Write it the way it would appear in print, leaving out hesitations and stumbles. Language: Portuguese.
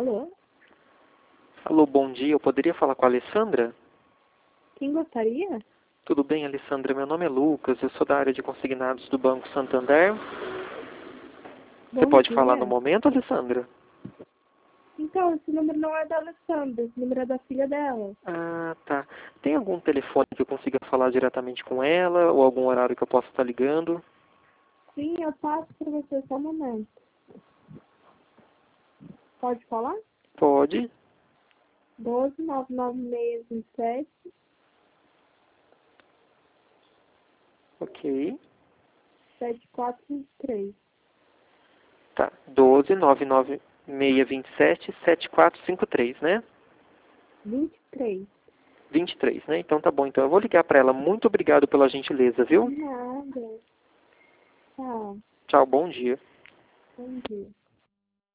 Alô? Alô, bom dia. Eu poderia falar com a Alessandra? Quem gostaria? Tudo bem, Alessandra? Meu nome é Lucas. Eu sou da área de consignados do Banco Santander. Você Bom pode falar no dia. momento, Alessandra? Então, esse número não é da Alessandra, esse número é da filha dela. Ah, tá. Tem algum telefone que eu consiga falar diretamente com ela? Ou algum horário que eu possa estar ligando? Sim, eu passo para você só um momento. Pode falar? Pode. 12 99627 Ok. 7453. Tá. 12 99627 7453, né? 23. 23, né? Então tá bom. Então eu vou ligar para ela. Muito obrigado pela gentileza, viu? Nada. Tchau. Tchau, bom dia. Bom dia.